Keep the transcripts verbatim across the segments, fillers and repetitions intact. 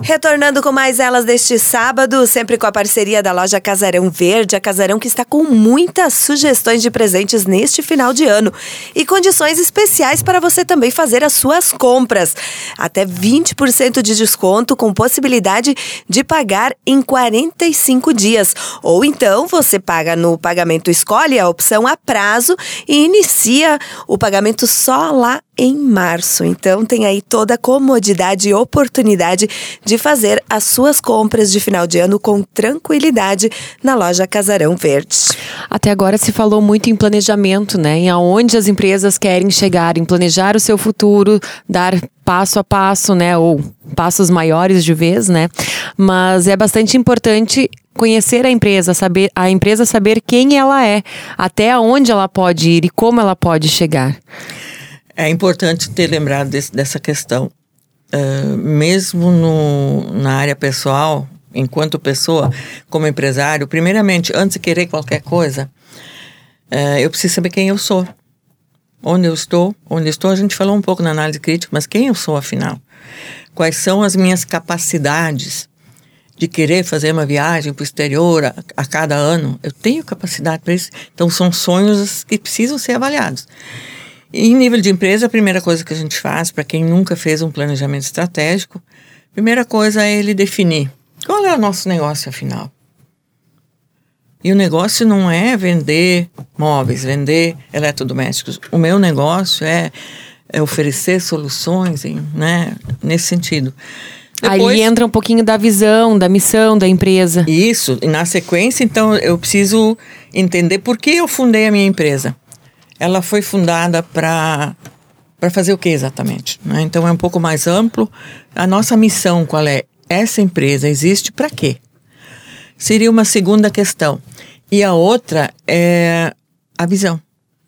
Retornando com mais elas deste sábado, sempre com a parceria da loja Casarão Verde, a Casarão que está com muitas sugestões de presentes neste final de ano e condições especiais para você também fazer as suas compras. Até vinte por cento de desconto com possibilidade de pagar em quarenta e cinco dias. Ou então você paga no pagamento, escolhe a opção a prazo e inicia o pagamento só lá em março. Então tem aí toda a comodidade e oportunidade de fazer as suas compras de final de ano com tranquilidade na loja Casarão Verde. Até agora se falou muito em planejamento, né? Em aonde as empresas querem chegar, em planejar o seu futuro, dar passo a passo, né? Ou passos maiores de vez, né? Mas é bastante importante conhecer a empresa, saber a empresa saber quem ela é, até onde ela pode ir e como ela pode chegar. É importante ter lembrado desse, dessa questão. Uh, mesmo no, na área pessoal, enquanto pessoa, como empresário, primeiramente, antes de querer qualquer coisa, uh, eu preciso saber quem eu sou. Onde eu estou, onde estou, a gente falou um pouco na análise crítica, mas quem eu sou afinal? Quais são as minhas capacidades de querer fazer uma viagem para o exterior a, a cada ano? Eu tenho capacidade para isso? Então são sonhos que precisam ser avaliados. Em nível de empresa, a primeira coisa que a gente faz, para quem nunca fez um planejamento estratégico, a primeira coisa é ele definir qual é o nosso negócio afinal. E o negócio não é vender móveis, vender eletrodomésticos. O meu negócio é, é oferecer soluções, em, né, nesse sentido. Depois, aí entra um pouquinho da visão, da missão da empresa. Isso, e na sequência, então, eu preciso entender por que eu fundei a minha empresa. Ela foi fundada para para fazer o que exatamente? Né? Então é um pouco mais amplo. A nossa missão, qual é? Essa empresa existe para quê? Seria uma segunda questão. E a outra é a visão.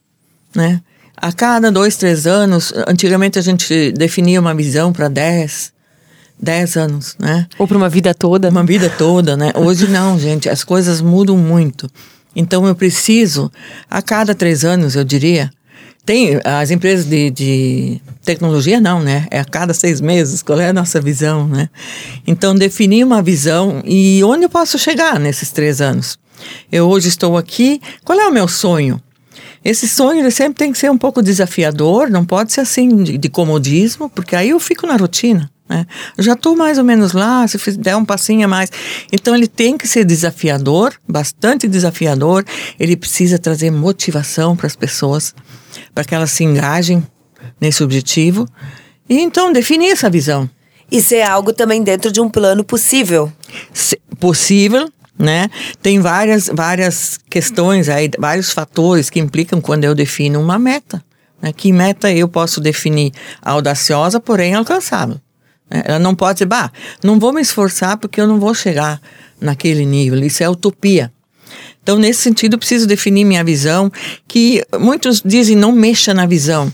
Né? A cada dois, três anos, antigamente a gente definia uma visão para dez, dez anos. Né? Ou para uma vida toda. Uma vida toda, né? Hoje não, gente. As coisas mudam muito. Então, eu preciso, a cada três anos, eu diria, tem as empresas de, de tecnologia, não, né? É a cada seis meses, qual é a nossa visão, né? Então, definir uma visão e onde eu posso chegar nesses três anos. Eu hoje estou aqui, qual é o meu sonho? Esse sonho, ele sempre tem que ser um pouco desafiador, não pode ser assim de, de comodismo, porque aí eu fico na rotina. É, eu já estou mais ou menos lá, se der um passinho a mais. Então ele tem que ser desafiador, bastante desafiador. Ele precisa trazer motivação para as pessoas, para que elas se engajem nesse objetivo. E então definir essa visão. Isso é algo também dentro de um plano possível. Se, possível, né? Tem várias, várias questões aí, vários fatores que implicam quando eu defino uma meta. Né? Que meta eu posso definir? Audaciosa, porém alcançável. Ela não pode dizer, bah, não vou me esforçar porque eu não vou chegar naquele nível. Isso é utopia. Então, nesse sentido, eu preciso definir minha visão, que muitos dizem, não mexa na visão.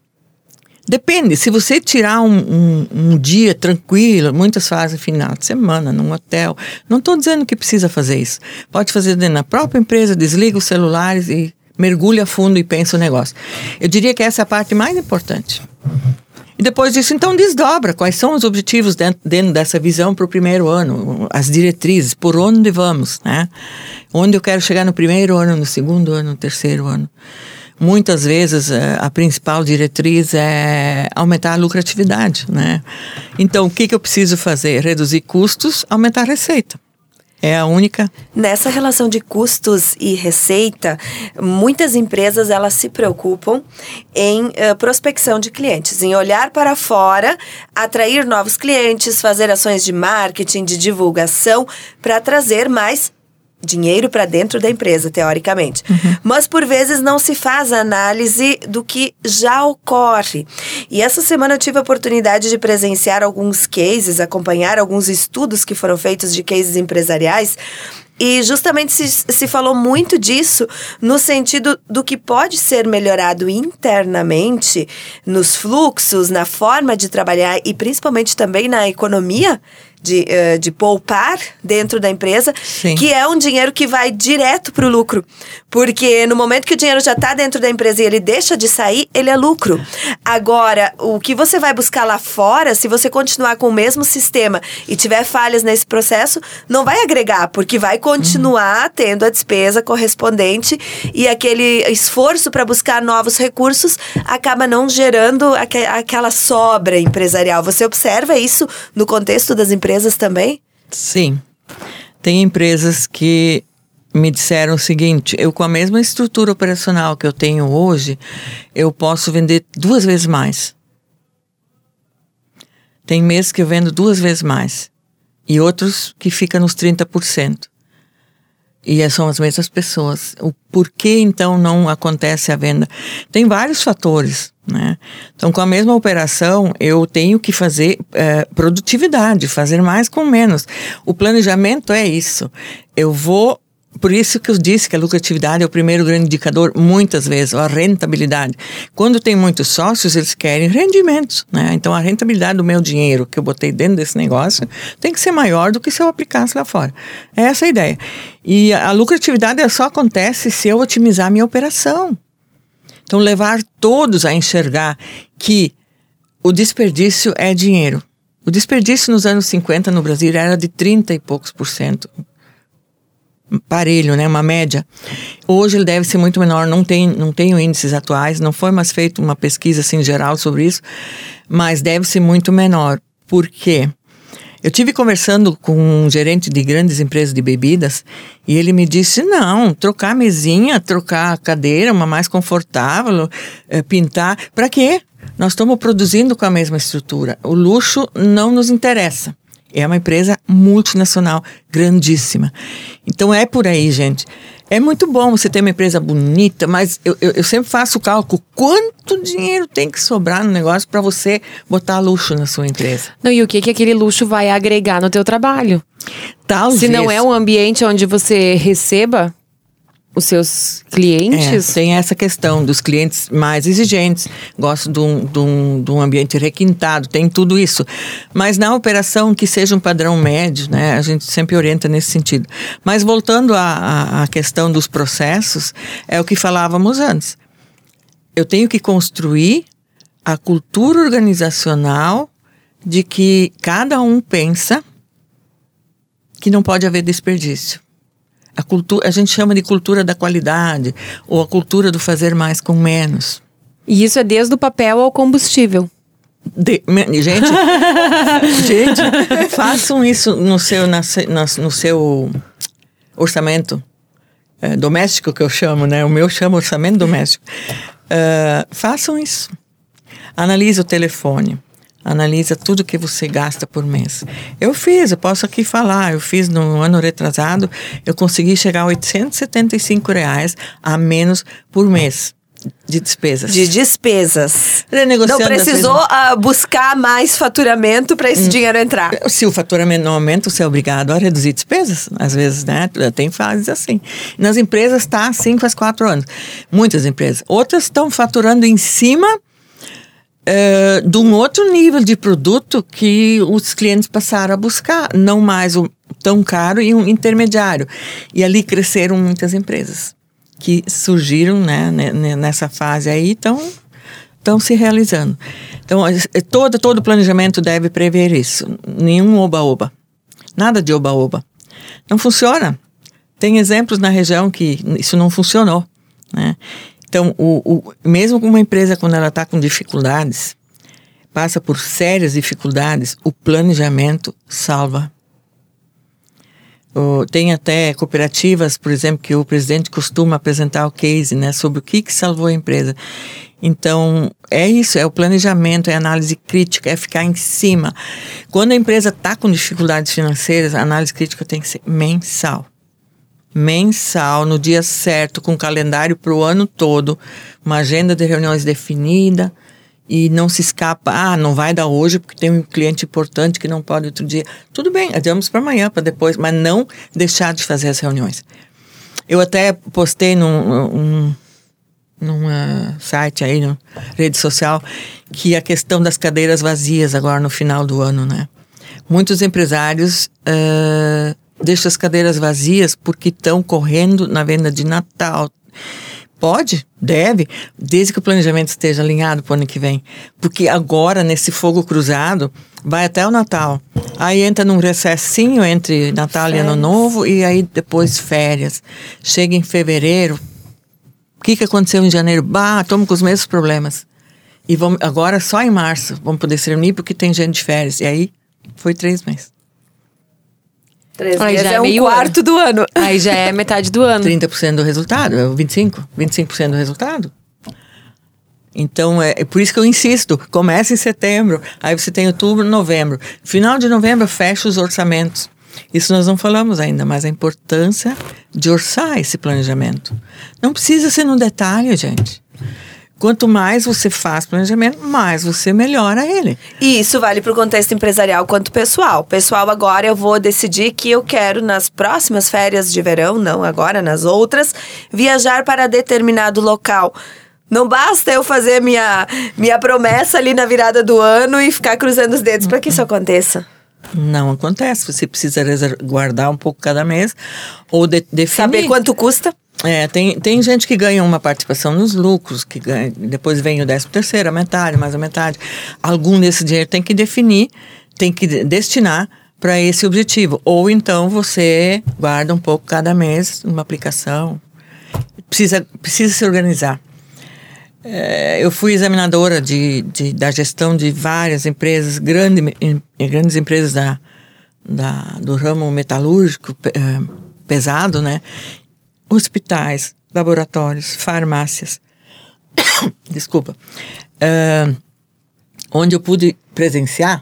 Depende, se você tirar um, um, um dia tranquilo, muitas fazem final de semana, num hotel, não estou dizendo que precisa fazer isso. Pode fazer dentro da própria empresa, desliga os celulares e mergulha a fundo e pensa o negócio. Eu diria que essa é a parte mais importante. E depois disso, então, desdobra quais são os objetivos dentro, dentro dessa visão para o primeiro ano, as diretrizes, por onde vamos, né? Onde eu quero chegar no primeiro ano, no segundo ano, no terceiro ano. Muitas vezes a principal diretriz é aumentar a lucratividade, né? Então, o que, que eu preciso fazer? Reduzir custos, aumentar a receita. É a única. Nessa relação de custos e receita, muitas empresas elas se preocupam em uh, prospecção de clientes, em olhar para fora, atrair novos clientes, fazer ações de marketing, de divulgação, para trazer mais dinheiro para dentro da empresa, teoricamente. Uhum. Mas, por vezes, não se faz análise do que já ocorre. E essa semana eu tive a oportunidade de presenciar alguns cases, acompanhar alguns estudos que foram feitos de cases empresariais. E justamente se, se falou muito disso no sentido do que pode ser melhorado internamente nos fluxos, na forma de trabalhar e principalmente também na economia de, uh, de poupar dentro da empresa, Sim. que é um dinheiro que vai direto para o lucro. Porque no momento que o dinheiro já está dentro da empresa e ele deixa de sair, ele é lucro. Agora, o que você vai buscar lá fora, se você continuar com o mesmo sistema e tiver falhas nesse processo, não vai agregar, porque vai continuar uhum. tendo a despesa correspondente e aquele esforço para buscar novos recursos acaba não gerando aqu- aquela sobra empresarial. Você observa isso no contexto das empresas também? Sim. Tem empresas que me disseram o seguinte: eu com a mesma estrutura operacional que eu tenho hoje, eu posso vender duas vezes mais. Tem meses que eu vendo duas vezes mais. E outros que ficam nos trinta por cento. E são as mesmas pessoas. O porquê, então, não acontece a venda? Tem vários fatores, né? Então, com a mesma operação, eu tenho que fazer é, produtividade, fazer mais com menos. O planejamento é isso. Eu vou... Por isso que eu disse que a lucratividade é o primeiro grande indicador, muitas vezes, ou a rentabilidade. Quando tem muitos sócios, eles querem rendimentos, né? Então, a rentabilidade do meu dinheiro que eu botei dentro desse negócio tem que ser maior do que se eu aplicasse lá fora. É essa a ideia. E a lucratividade só acontece se eu otimizar a minha operação. Então, levar todos a enxergar que o desperdício é dinheiro. O desperdício nos anos cinquenta no Brasil era de trinta e poucos por cento. Parelho, né? Uma média. Hoje ele deve ser muito menor, não tem, não tenho índices atuais, não foi mais feita uma pesquisa assim geral sobre isso, mas deve ser muito menor. Por quê? Eu tive conversando com um gerente de grandes empresas de bebidas e ele me disse, não, trocar a mesinha, trocar a cadeira, uma mais confortável, é, pintar, para quê? Nós estamos produzindo com a mesma estrutura. O luxo não nos interessa. É uma empresa multinacional, grandíssima. Então é por aí, gente. É muito bom você ter uma empresa bonita, mas eu, eu, eu sempre faço o cálculo. Quanto dinheiro tem que sobrar no negócio para você botar luxo na sua empresa? Não, e o que, que aquele luxo vai agregar no teu trabalho? Talvez. Se não é um ambiente onde você receba os seus clientes... É, tem essa questão dos clientes mais exigentes, gostam de um, de, um, de um ambiente requintado, tem tudo isso. Mas na operação que seja um padrão médio, né, a gente sempre orienta nesse sentido. Mas voltando à, à questão dos processos, é o que falávamos antes. Eu tenho que construir a cultura organizacional de que cada um pensa que não pode haver desperdício. A, cultura, a gente chama de cultura da qualidade, ou a cultura do fazer mais com menos. E isso é desde o papel ao combustível. De, gente, gente, façam isso no seu, na, na, no seu orçamento é, doméstico, que eu chamo, né? O meu chama orçamento doméstico. Uh, façam isso. Analise o telefone. Analisa tudo que você gasta por mês. Eu fiz, eu posso aqui falar, eu fiz no ano retrasado, eu consegui chegar a oitocentos e setenta e cinco reais a menos por mês de despesas. De despesas. Renegociando, não precisou vezes, uh, buscar mais faturamento para esse hum. dinheiro entrar. Se o faturamento não aumenta, você é obrigado a reduzir despesas. Às vezes, né? Tem fases assim. Nas empresas está assim faz quatro anos. Muitas empresas. Outras estão faturando em cima Uh, de um outro nível de produto que os clientes passaram a buscar, não mais o tão caro e um intermediário. E ali cresceram muitas empresas que surgiram, né, nessa fase aí, estão estão se realizando. Então, todo, todo planejamento deve prever isso. Nenhum oba-oba. Nada de oba-oba. Não funciona. Tem exemplos na região que isso não funcionou, né? Então, o, o, mesmo uma empresa, quando ela está com dificuldades, passa por sérias dificuldades, o planejamento salva. O, tem até cooperativas, por exemplo, que o presidente costuma apresentar o case, né, sobre o que, que salvou a empresa. Então, é isso, é o planejamento, é a análise crítica, é ficar em cima. Quando a empresa está com dificuldades financeiras, a análise crítica tem que ser mensal. Mensal, no dia certo, com calendário para o ano todo, uma agenda de reuniões definida e não se escapa, ah, não vai dar hoje porque tem um cliente importante que não pode outro dia. Tudo bem, adiamos para amanhã, para depois, mas não deixar de fazer as reuniões. Eu até postei num, um, num site aí, na rede social, que a questão das cadeiras vazias agora no final do ano, né? muitos empresários uh, deixam as cadeiras vazias porque estão correndo na venda de Natal. Pode, deve, desde que o planejamento esteja alinhado para o ano que vem. Porque agora, nesse fogo cruzado, vai até o Natal. Aí entra num recessinho entre Natal férias. E Ano Novo, e aí depois férias. Chega em fevereiro. O que, que aconteceu em janeiro? Bah, estamos com os mesmos problemas. E vamos, agora só em março vamos poder se reunir porque tem gente de férias. E aí foi três meses. Três Aí meses já é é um meio quarto ano. do ano. Aí já é metade do ano. trinta por cento do resultado, vinte e cinco por cento, vinte e cinco por cento do resultado. Então, é, é por isso que eu insisto, começa em setembro, aí você tem outubro, novembro. Final de novembro, fecha os orçamentos. Isso nós não falamos ainda, mas a importância de orçar esse planejamento. Não precisa ser no detalhe, gente. Quanto mais você faz planejamento, mais você melhora ele. E isso vale para o contexto empresarial quanto pessoal. Pessoal, agora eu vou decidir que eu quero, nas próximas férias de verão, não agora, nas outras, viajar para determinado local. Não basta eu fazer minha, minha promessa ali na virada do ano e ficar cruzando os dedos para que isso aconteça. Não acontece. Você precisa guardar um pouco cada mês ou de, definir. Saber quanto custa. É, tem, tem gente que ganha uma participação nos lucros, que ganha, depois vem o décimo terceiro, a metade, mais a metade. Algum desse dinheiro tem que definir, tem que destinar para esse objetivo. Ou então você guarda um pouco cada mês, uma aplicação. Precisa, precisa se organizar. É, eu fui examinadora de, de, da gestão de várias empresas, grande, grandes empresas da, da, do ramo metalúrgico é, pesado, né? Hospitais, laboratórios, farmácias, desculpa, uh, onde eu pude presenciar,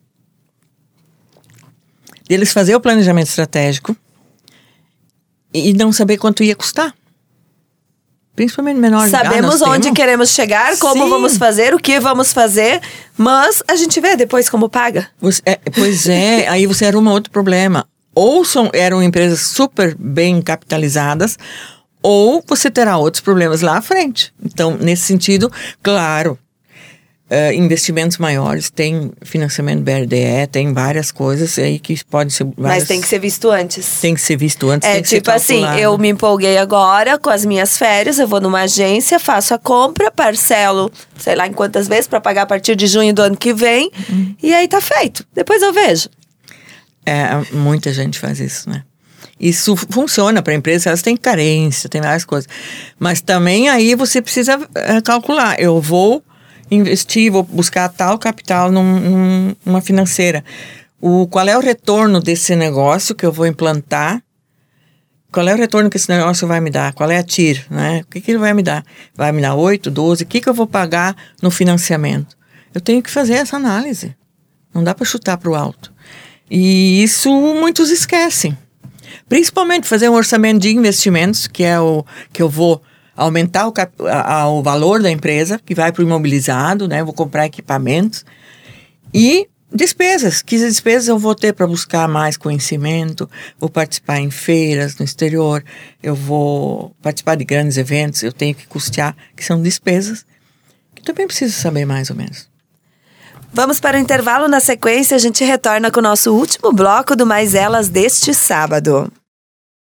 eles fazer o planejamento estratégico e não saber quanto ia custar. Principalmente menor. Sabemos ah, onde temos... queremos chegar, como Sim. vamos fazer, o que vamos fazer, mas a gente vê depois como paga. Você, é, pois é, aí você arruma outro problema. Ou são, eram empresas super bem capitalizadas, ou você terá outros problemas lá à frente. Então, nesse sentido, claro, uh, investimentos maiores, tem financiamento B R D E, tem várias coisas aí que podem ser... Várias, mas tem que ser visto antes. Tem que ser visto antes, é, tem que tipo ser assim, calculado. eu me empolguei agora com as minhas férias, eu vou numa agência, faço a compra, parcelo, sei lá em quantas vezes, para pagar a partir de junho do ano que vem, uhum. e aí tá feito. Depois eu vejo. É, muita gente faz isso, né? Isso funciona para empresas, elas têm carência, tem várias coisas. Mas também aí você precisa é, calcular. Eu vou investir, vou buscar tal capital num, num, numa financeira. O, qual é o retorno desse negócio que eu vou implantar? Qual é o retorno que esse negócio vai me dar? Qual é a T I R, né? O que, que ele vai me dar? Vai me dar oito, doze? O que, que eu vou pagar no financiamento? Eu tenho que fazer essa análise. Não dá para chutar para o alto. E isso muitos esquecem. Principalmente fazer um orçamento de investimentos, que é o que eu vou aumentar o, cap, a, a, o valor da empresa, que vai para o imobilizado, né? Eu vou comprar equipamentos. E despesas, que despesas eu vou ter para buscar mais conhecimento, vou participar em feiras no exterior, eu vou participar de grandes eventos, eu tenho que custear, que são despesas, que também preciso saber mais ou menos. Vamos para o intervalo. Na sequência, a gente retorna com o nosso último bloco do Mais Elas deste sábado.